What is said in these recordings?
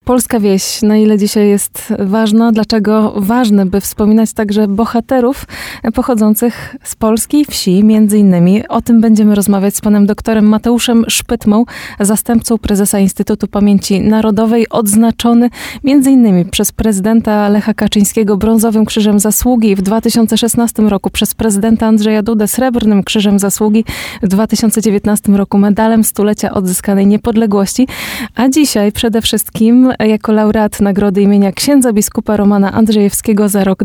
polska wieś, na ile dzisiaj jest ważna? Dlaczego ważne, by wspominać także bohaterów pochodzących z polskiej wsi, między innymi? O tym będziemy rozmawiać z panem doktorem Mateuszem Szpytmą, zastępcą prezesa Instytutu Pamięci Narodowej, odznaczony między innymi przez prezydenta Lecha Kaczyńskiego Brązowym Krzyżem Zasługi w 2016 roku, przez prezydenta Andrzeja Dudę Srebrnym Krzyżem Zasługi, w 2019 roku medalem stulecia odzyskanej niepodległości, a dzisiaj przede wszystkim jako laureat nagrody imienia księdza biskupa Romana Andrzejewskiego za rok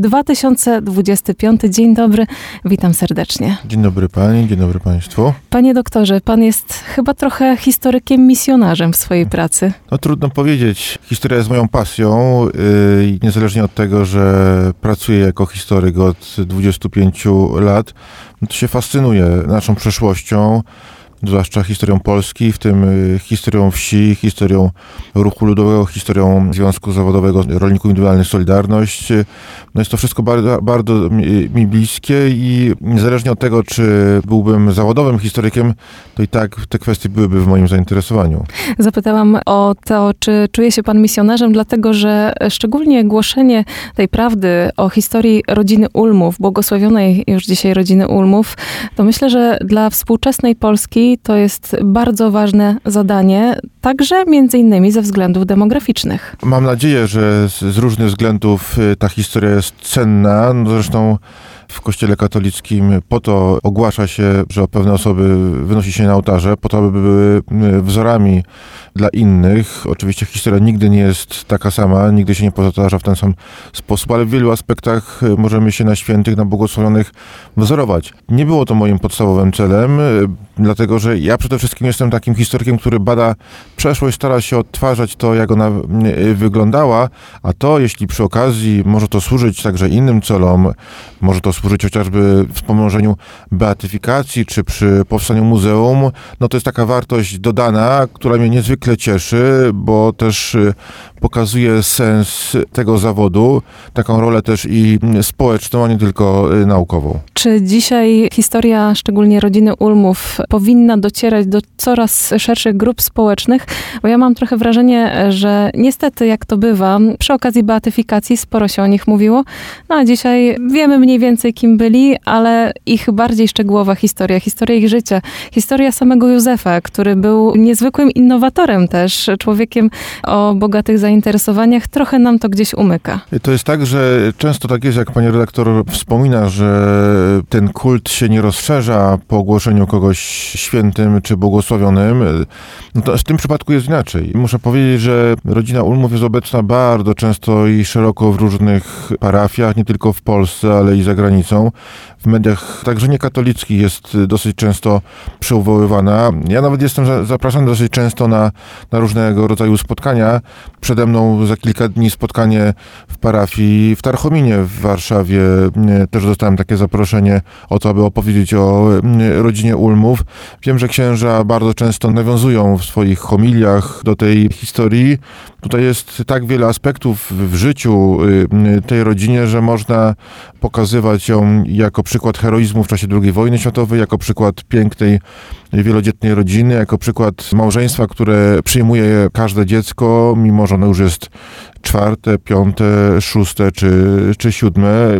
2025. Dzień dobry, witam serdecznie. Dzień dobry pani, dzień dobry państwu. Panie doktorze, pan jest chyba trochę historykiem, misjonarzem w swojej pracy. No trudno powiedzieć. Historia jest moją pasją i niezależnie od tego, że pracuję jako historyk od 25 lat, to się fascynuję naszą przeszłością, zwłaszcza historią Polski, w tym historią wsi, historią ruchu ludowego, historią Związku Zawodowego Rolników Indywidualnych Solidarność. No jest to wszystko bardzo, bardzo mi bliskie i niezależnie od tego, czy byłbym zawodowym historykiem, to i tak te kwestie byłyby w moim zainteresowaniu. Zapytałam o to, czy czuje się pan misjonarzem, dlatego że szczególnie głoszenie tej prawdy o historii rodziny Ulmów, błogosławionej już dzisiaj rodziny Ulmów, to myślę, że dla współczesnej Polski to jest bardzo ważne zadanie, także między innymi ze względów demograficznych. Mam nadzieję, że z różnych względów ta historia jest cenna. No zresztą w Kościele katolickim po to ogłasza się, że pewne osoby wynosi się na ołtarze, po to, aby były wzorami dla innych. Oczywiście historia nigdy nie jest taka sama, nigdy się nie powtarza w ten sam sposób, ale w wielu aspektach możemy się na świętych, na błogosławionych wzorować. Nie było to moim podstawowym celem, dlatego że ja przede wszystkim jestem takim historykiem, który bada przeszłość, stara się odtwarzać to, jak ona wyglądała, a to, jeśli przy okazji może to służyć także innym celom, może to służyć chociażby wspomożeniu beatyfikacji, czy przy powstaniu muzeum, no to jest taka wartość dodana, która mnie niezwykle cieszy, bo też pokazuje sens tego zawodu, taką rolę też i społeczną, a nie tylko naukową. Czy dzisiaj historia, szczególnie rodziny Ulmów, powinna docierać do coraz szerszych grup społecznych? Bo ja mam trochę wrażenie, że niestety, jak to bywa, przy okazji beatyfikacji sporo się o nich mówiło, no a dzisiaj wiemy mniej więcej, kim byli, ale ich bardziej szczegółowa historia ich życia, historia samego Józefa, który był niezwykłym innowatorem też, człowiekiem o bogatych zainteresowaniach, trochę nam to gdzieś umyka. To jest tak, że często tak jest, jak pani redaktor wspomina, że ten kult się nie rozszerza po ogłoszeniu kogoś świętym czy błogosławionym. No to w tym przypadku jest inaczej. Muszę powiedzieć, że rodzina Ulmów jest obecna bardzo często i szeroko w różnych parafiach, nie tylko w Polsce, ale i za granicą. W mediach także niekatolickich jest dosyć często przywoływana. Ja nawet jestem zapraszany dosyć często na różnego rodzaju spotkania. Przede mną za kilka dni spotkanie w parafii w Tarchominie w Warszawie. Też dostałem takie zaproszenie o to, aby opowiedzieć o rodzinie Ulmów. Wiem, że księża bardzo często nawiązują w swoich homiliach do tej historii. Tutaj jest tak wiele aspektów w życiu tej rodzinie, że można pokazywać ją jako przykład heroizmu w czasie II wojny światowej, jako przykład pięknej, wielodzietnej rodziny, jako przykład małżeństwa, które przyjmuje każde dziecko, mimo że ono już jest 4., 5., 6. czy 7.,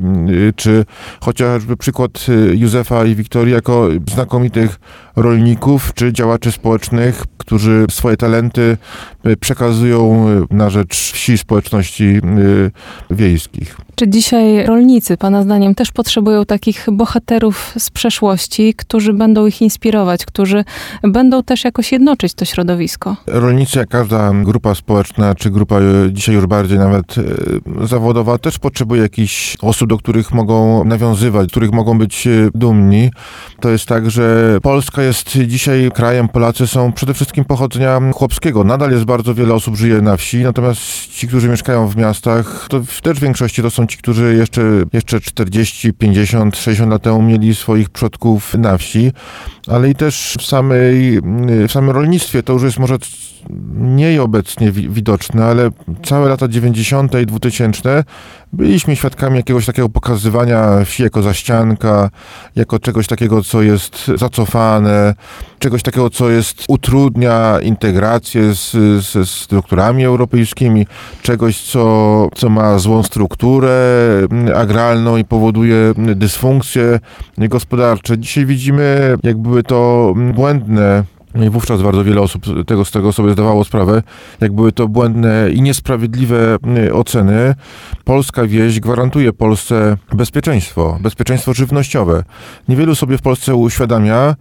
czy chociażby przykład Józefa i Wiktorii jako znakomitych rolników czy działaczy społecznych, którzy swoje talenty przekazują na rzecz wsi, społeczności wiejskich. Czy dzisiaj rolnicy, pana zdaniem, też potrzebują takich bohaterów z przeszłości, którzy będą ich inspirować, którzy będą też jakoś jednoczyć to środowisko? Rolnicy, jak każda grupa społeczna, czy grupa dzisiaj już bardziej nawet zawodowa, też potrzebuje jakichś osób, do których mogą nawiązywać, których mogą być dumni. To jest tak, że Polska jest dzisiaj krajem, Polacy są przede wszystkim pochodzenia chłopskiego. Nadal jest bardzo wiele osób żyje na wsi, natomiast ci, którzy mieszkają w miastach, to też w większości to są ci, którzy jeszcze 40, 50, 60 lat temu mieli swoich przodków na wsi, ale i też w samym rolnictwie to już jest może mniej obecnie widoczne, ale całe lata lata 90. i 2000 byliśmy świadkami jakiegoś takiego pokazywania wsi jako zaścianka, jako czegoś takiego, co jest zacofane, czegoś takiego, co utrudnia integrację ze strukturami europejskimi, czegoś, co ma złą strukturę agralną i powoduje dysfunkcje gospodarcze. Dzisiaj widzimy, jak były to błędne, i wówczas bardzo wiele osób z tego sobie zdawało sprawę, jak były to błędne i niesprawiedliwe oceny. Polska wieś gwarantuje Polsce bezpieczeństwo żywnościowe. Niewielu sobie w Polsce uświadamia,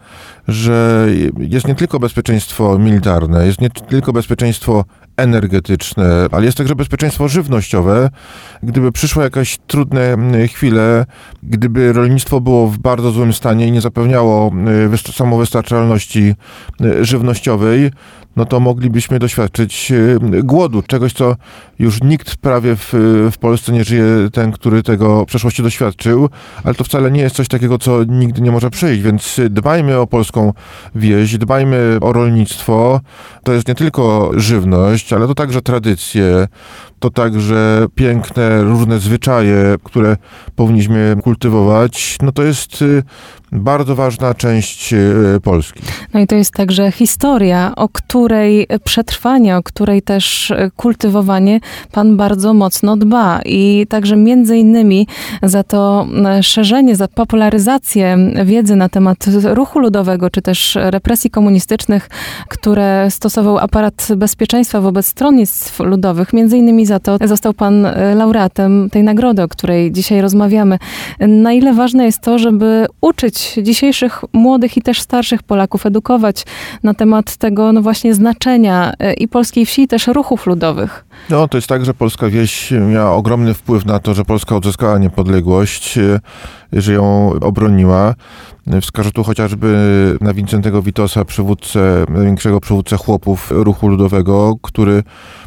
że jest nie tylko bezpieczeństwo militarne, jest nie tylko bezpieczeństwo energetyczne, ale jest także bezpieczeństwo żywnościowe. Gdyby przyszły jakieś trudne chwile, gdyby rolnictwo było w bardzo złym stanie i nie zapewniało samowystarczalności żywnościowej, no to moglibyśmy doświadczyć głodu, czegoś, co już nikt prawie w Polsce nie żyje, ten, który tego w przeszłości doświadczył, ale to wcale nie jest coś takiego, co nigdy nie może przyjść, więc dbajmy o polską wieś, dbajmy o rolnictwo. To jest nie tylko żywność, ale to także tradycje, to także piękne, różne zwyczaje, które powinniśmy kultywować. No to jest bardzo ważna część Polski. No i to jest także historia, o której przetrwanie, o której też kultywowanie pan bardzo mocno dba. I także między innymi za to szerzenie, za popularyzację wiedzy na temat ruchu ludowego, czy też represji komunistycznych, które stosował aparat bezpieczeństwa wobec stronnictw ludowych. Między innymi za to został pan laureatem tej nagrody, o której dzisiaj rozmawiamy. Na ile ważne jest to, żeby uczyć dzisiejszych młodych i też starszych Polaków, edukować na temat tego, no właśnie, znaczenia i polskiej wsi, i też ruchów ludowych. No, to jest tak, że polska wieś miała ogromny wpływ na to, że Polska odzyskała niepodległość, że ją obroniła. Wskażę tu chociażby na Wincentego Witosa, największego przywódcę chłopów ruchu ludowego, który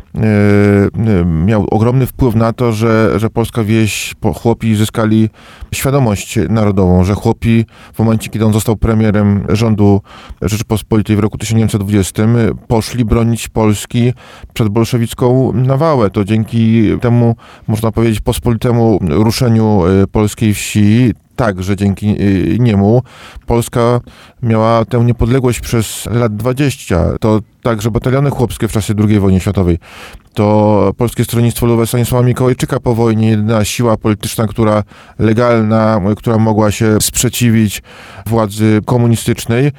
miał ogromny wpływ na to, że polska wieś, chłopi zyskali świadomość narodową, że chłopi w momencie, kiedy on został premierem rządu Rzeczypospolitej w roku 1920, poszli bronić Polski przed bolszewicką nawałę. To dzięki temu, można powiedzieć, pospolitemu ruszeniu polskiej wsi, także dzięki niemu Polska miała tę niepodległość przez lat 20. To także bataliony chłopskie w czasie II wojny światowej. To Polskie Stronnictwo Ludowe Stanisława Mikołajczyka po wojnie, jedyna siła polityczna, legalna, która mogła się sprzeciwić władzy komunistycznej.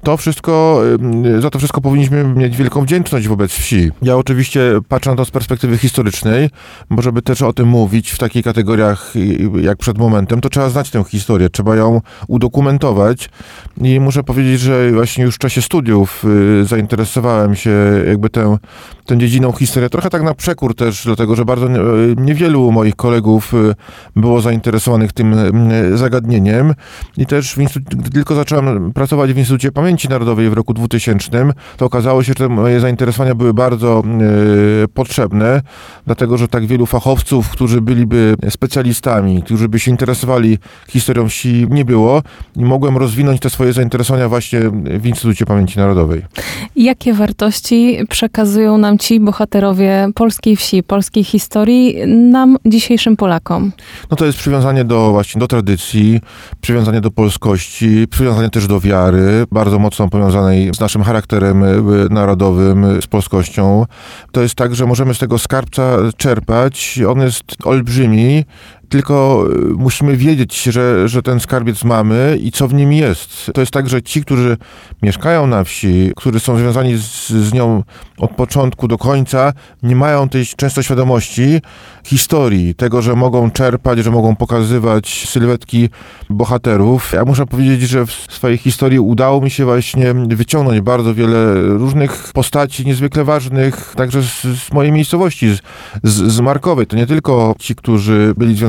Za to wszystko powinniśmy mieć wielką wdzięczność wobec wsi. Ja oczywiście patrzę na to z perspektywy historycznej, bo żeby też o tym mówić w takich kategoriach jak przed momentem, to trzeba znać tę historię, trzeba ją udokumentować i muszę powiedzieć, że właśnie już w czasie studiów zainteresowałem się jakby tą dziedziną historii, trochę tak na przekór też, dlatego że bardzo niewielu moich kolegów było zainteresowanych tym zagadnieniem i też gdy tylko zacząłem pracować w Instytucie Pamięci Narodowej w roku 2000, to okazało się, że te moje zainteresowania były bardzo potrzebne, dlatego że tak wielu fachowców, którzy byliby specjalistami, którzy by się interesowali historią wsi, nie było i mogłem rozwinąć te swoje zainteresowania właśnie w Instytucie Pamięci Narodowej. Jakie wartości przekazują nam ci bohaterowie polskiej wsi, polskiej historii, nam, dzisiejszym Polakom? No to jest przywiązanie do tradycji, przywiązanie do polskości, przywiązanie też do wiary, bardzo mocno powiązanej z naszym charakterem narodowym, z polskością. To jest tak, że możemy z tego skarbca czerpać, on jest olbrzymi, tylko musimy wiedzieć, że ten skarbiec mamy i co w nim jest. To jest tak, że ci, którzy mieszkają na wsi, którzy są związani z nią od początku do końca, nie mają tej często świadomości historii, tego, że mogą czerpać, że mogą pokazywać sylwetki bohaterów. Ja muszę powiedzieć, że w swojej historii udało mi się właśnie wyciągnąć bardzo wiele różnych postaci niezwykle ważnych, także z mojej miejscowości, z Markowej. To nie tylko ci, którzy byli związani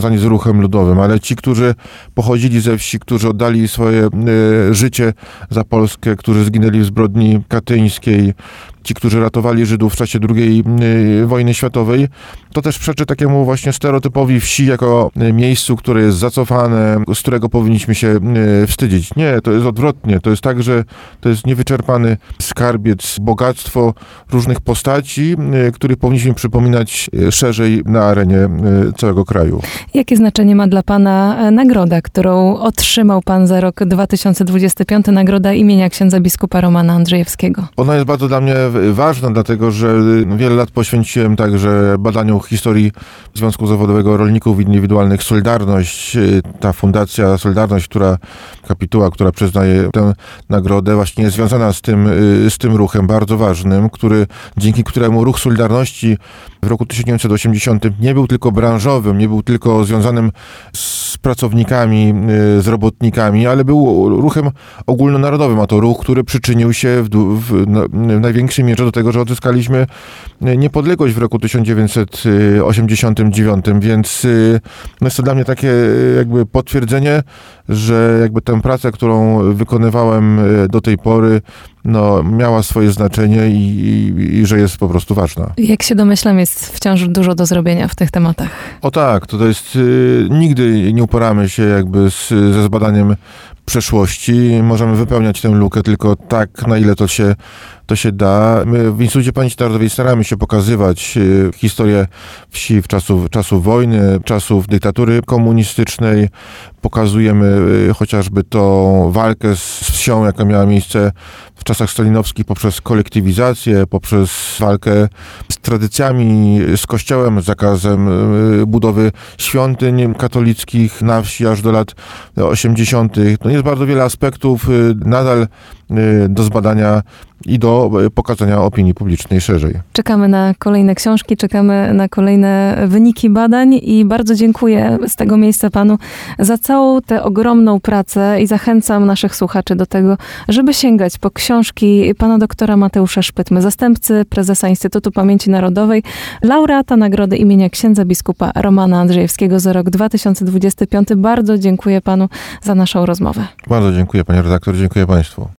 związani z ruchem ludowym, ale ci, którzy pochodzili ze wsi, którzy oddali swoje życie za Polskę, którzy zginęli w zbrodni katyńskiej, ci, którzy ratowali Żydów w czasie II wojny światowej, to też przeczy takiemu właśnie stereotypowi wsi jako miejscu, które jest zacofane, z którego powinniśmy się wstydzić. Nie, to jest odwrotnie. To jest tak, że to jest niewyczerpany skarbiec, bogactwo różnych postaci, których powinniśmy przypominać szerzej na arenie całego kraju. Jakie znaczenie ma dla pana nagroda, którą otrzymał pan za rok 2025, nagroda imienia księdza biskupa Romana Andrzejewskiego? Ona jest bardzo dla mnie ważna, dlatego że wiele lat poświęciłem także badaniu historii Związku Zawodowego Rolników Indywidualnych Solidarność. Ta fundacja Solidarność, kapituła, która przyznaje tę nagrodę, właśnie jest związana z tym ruchem bardzo ważnym, dzięki któremu ruch Solidarności w roku 1980 nie był tylko branżowym, nie był tylko związanym z pracownikami, z robotnikami, ale był ruchem ogólnonarodowym, a to ruch, który przyczynił się w największej mierze do tego, że odzyskaliśmy niepodległość w roku 1989, więc jest to dla mnie takie jakby potwierdzenie, że jakby tę pracę, którą wykonywałem do tej pory, miała swoje znaczenie i że jest po prostu ważna. Jak się domyślam, jest wciąż dużo do zrobienia w tych tematach. O tak, to jest, nigdy nie uporamy się jakby ze zbadaniem przeszłości. Możemy wypełniać tę lukę tylko tak, na ile to się da. My w Instytucie Pamięci Narodowej staramy się pokazywać historię wsi czasów wojny, czasów dyktatury komunistycznej. Pokazujemy chociażby tą walkę z wsią, jaka miała miejsce w czasach stalinowskich poprzez kolektywizację, poprzez walkę z tradycjami, z kościołem, z zakazem budowy świątyń katolickich na wsi aż do lat 80. Jest bardzo wiele aspektów nadal do zbadania i do pokazania opinii publicznej szerzej. Czekamy na kolejne książki, czekamy na kolejne wyniki badań i bardzo dziękuję z tego miejsca panu za całą tę ogromną pracę i zachęcam naszych słuchaczy do tego, żeby sięgać po książki pana doktora Mateusza Szpytmy, zastępcy prezesa Instytutu Pamięci Narodowej, laureata nagrody imienia księdza biskupa Romana Andrzejewskiego za rok 2025. Bardzo dziękuję panu za naszą rozmowę. Bardzo dziękuję, panie redaktor, dziękuję państwu.